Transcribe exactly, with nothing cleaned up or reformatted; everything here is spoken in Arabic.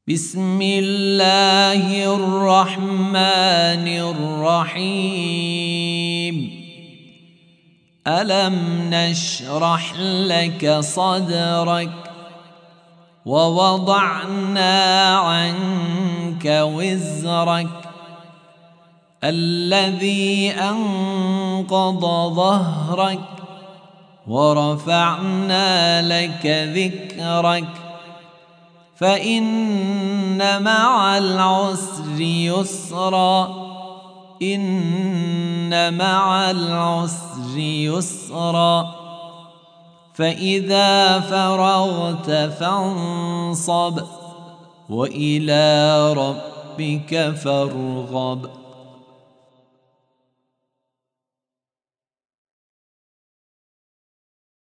بسم الله الرحمن الرحيم. ألم نشرح لك صدرك ووضعنا عنك وزرك الذي أنقض ظهرك ورفعنا لك ذكرك فإن مع العسر يسرا إن مع العسر يسرا فإذا فرغت فانصب وإلى ربك فارغب.